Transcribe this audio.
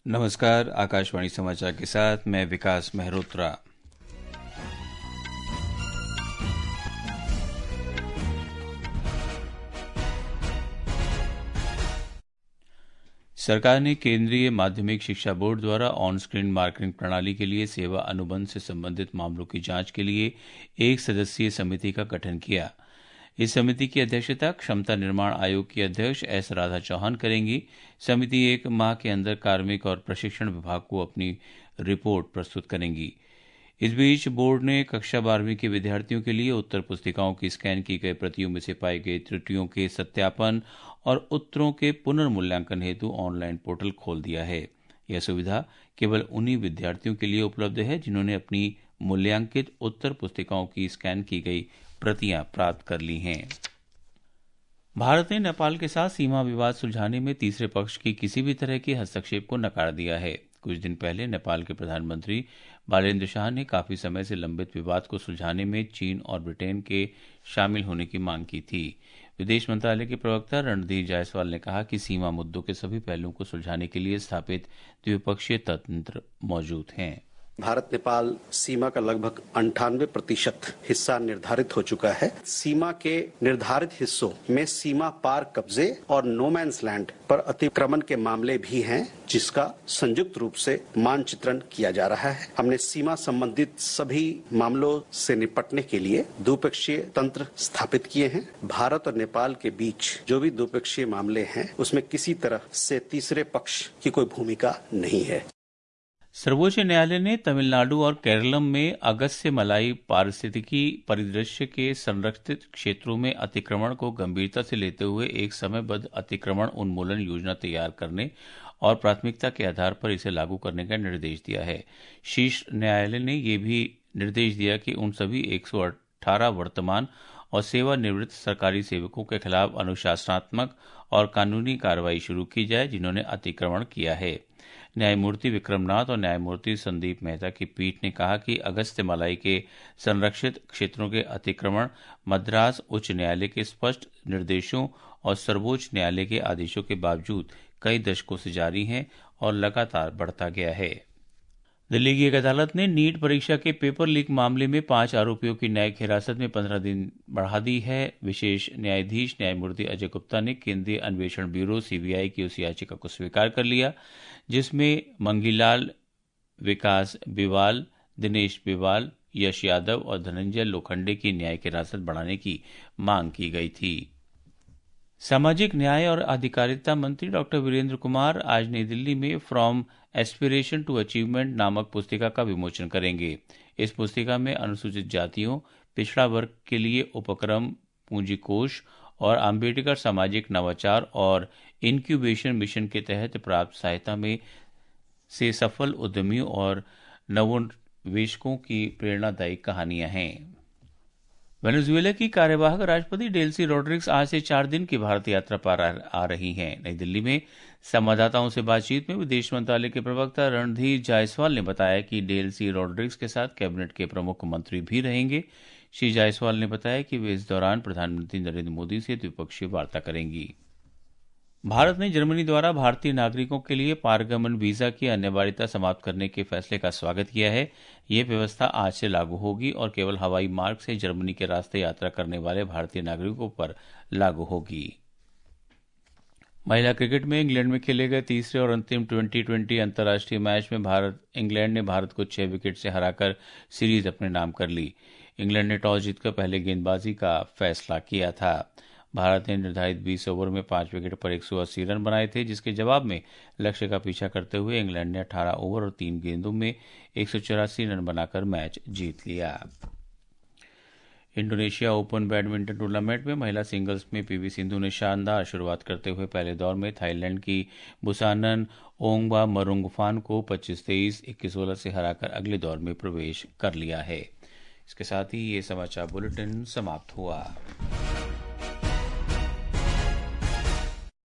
नमस्कार, आकाशवाणी समाचार के साथ मैं विकास मेहरोत्रा। सरकार ने केंद्रीय माध्यमिक शिक्षा बोर्ड द्वारा ऑन स्क्रीन मार्किंग प्रणाली के लिए सेवा अनुबंध से संबंधित मामलों की जांच के लिए एक सदस्यीय समिति का गठन किया। इस समिति की अध्यक्षता क्षमता निर्माण आयोग की अध्यक्ष एस राधा चौहान करेंगी। समिति 1 माह के अंदर कार्मिक और प्रशिक्षण विभाग को अपनी रिपोर्ट प्रस्तुत करेंगी। इस बीच बोर्ड ने कक्षा 12वीं के विद्यार्थियों के लिए उत्तर पुस्तिकाओं की स्कैन की गई प्रतियों में से पाई गई त्रुटियों के सत्यापन और उत्तरों के पुनर्मूल्यांकन हेतु ऑनलाइन पोर्टल खोल दिया है। यह सुविधा केवल उन्हीं विद्यार्थियों के लिए उपलब्ध है जिन्होंने अपनी मूल्यांकित उत्तर पुस्तिकाओं की स्कैन की गई प्रतियां प्राप्त कर ली हैं। भारत ने नेपाल के साथ सीमा विवाद सुलझाने में तीसरे पक्ष की किसी भी तरह के हस्तक्षेप को नकार दिया है। कुछ दिन पहले नेपाल के प्रधानमंत्री बालेन्द्र शाह ने काफी समय से लंबित विवाद को सुलझाने में चीन और ब्रिटेन के शामिल होने की मांग की थी। विदेश मंत्रालय के प्रवक्ता रणधीर जायसवाल ने कहा कि सीमा मुद्दों के सभी पहलुओं को सुलझाने के लिए स्थापित द्विपक्षीय तंत्र मौजूद हैं। भारत नेपाल सीमा का लगभग 98% हिस्सा निर्धारित हो चुका है। सीमा के निर्धारित हिस्सों में सीमा पार कब्जे और नो मैंस लैंड पर अतिक्रमण के मामले भी हैं, जिसका संयुक्त रूप से मानचित्रण किया जा रहा है। हमने सीमा संबंधित सभी मामलों से निपटने के लिए द्विपक्षीय तंत्र स्थापित किए हैं। भारत और नेपाल के बीच जो भी द्विपक्षीय मामले हैं, उसमें किसी तरह से तीसरे पक्ष की कोई भूमिका नहीं है। सर्वोच्च न्यायालय ने तमिलनाडु और केरलम में अगस्त्य मलाई पारिस्थितिकी परिदृश्य के संरक्षित क्षेत्रों में अतिक्रमण को गंभीरता से लेते हुए एक समयबद्ध अतिक्रमण उन्मूलन योजना तैयार करने और प्राथमिकता के आधार पर इसे लागू करने का निर्देश दिया है। शीर्ष न्यायालय ने यह भी निर्देश दिया कि उन सभी 118 वर्तमान और सेवानिवृत्त सरकारी सेवकों के खिलाफ अनुशासनात्मक और कानूनी कार्रवाई शुरू की जाए जिन्होंने अतिक्रमण किया है। न्यायमूर्ति विक्रमनाथ और न्यायमूर्ति संदीप मेहता की पीठ ने कहा कि अगस्त्य मलाई के संरक्षित क्षेत्रों के अतिक्रमण मद्रास उच्च न्यायालय के स्पष्ट निर्देशों और सर्वोच्च न्यायालय के आदेशों के बावजूद कई दशकों से जारी है और लगातार बढ़ता गया है। दिल्ली की एक अदालत ने नीट परीक्षा के पेपर लीक मामले में 5 आरोपियों की न्यायिक हिरासत में 15 दिन बढ़ा दी है। विशेष न्यायाधीश न्यायमूर्ति अजय गुप्ता ने केंद्रीय अन्वेषण ब्यूरो सीबीआई की उस याचिका को स्वीकार कर लिया जिसमें मंगीलाल, विकास बिवाल, दिनेश बिवाल, यश यादव और धनंजय लोखंडे की न्यायिक हिरासत बढ़ाने की मांग की गई थी। सामाजिक न्याय और अधिकारिता मंत्री डॉक्टर वीरेंद्र कुमार आज नई दिल्ली में फ्रॉम एस्पिरेशन टू अचीवमेंट नामक पुस्तिका का विमोचन करेंगे। इस पुस्तिका में अनुसूचित जातियों, पिछड़ा वर्ग के लिए उपक्रम पूंजी कोष और अम्बेडकर सामाजिक नवाचार और इनक्यूबेशन मिशन के तहत प्राप्त सहायता में से सफल उद्यमियों और नवोन्वेषकों की प्रेरणादायी कहानियां हैं। वेनेजुएला की कार्यवाहक राष्ट्रपति डेल्सी रोड्रिग्स आज से 4 दिन की भारत यात्रा पर आ रही हैं। नई दिल्ली में संवाददाताओं से बातचीत में विदेश मंत्रालय के प्रवक्ता रणधीर जायसवाल ने बताया कि डेल्सी रोड्रिग्स के साथ कैबिनेट के प्रमुख मंत्री भी रहेंगे। श्री जायसवाल ने बताया कि वे इस दौरान प्रधानमंत्री नरेंद्र मोदी से द्विपक्षीय वार्ता करेंगी। भारत ने जर्मनी द्वारा भारतीय नागरिकों के लिए पारगमन वीजा की अनिवार्यता समाप्त करने के फैसले का स्वागत किया है। यह व्यवस्था आज से लागू होगी और केवल हवाई मार्ग से जर्मनी के रास्ते यात्रा करने वाले भारतीय नागरिकों पर लागू होगी। महिला क्रिकेट में इंग्लैंड में खेले गए तीसरे और अंतिम 2020 अंतर्राष्ट्रीय मैच में इंग्लैंड ने भारत को 6 विकेट से हराकर सीरीज अपने नाम कर ली। इंग्लैंड ने टॉस जीतकर पहले गेंदबाजी का फैसला किया था। भारत ने निर्धारित 20 ओवर में 5 विकेट पर 180 रन बनाए थे, जिसके जवाब में लक्ष्य का पीछा करते हुए इंग्लैंड ने 18 ओवर और 3 गेंदों में 184 रन बनाकर मैच जीत लिया। इंडोनेशिया ओपन बैडमिंटन टूर्नामेंट में महिला सिंगल्स में पीवी सिंधु ने शानदार शुरुआत करते हुए पहले दौर में थाईलैंड की बुसानन ओंगबामरुंगफान को 25-23, 21-16 से हराकर अगले दौर में प्रवेश कर लिया है। इसके साथ ही ये समाचार बुलेटिन समाप्त हुआ।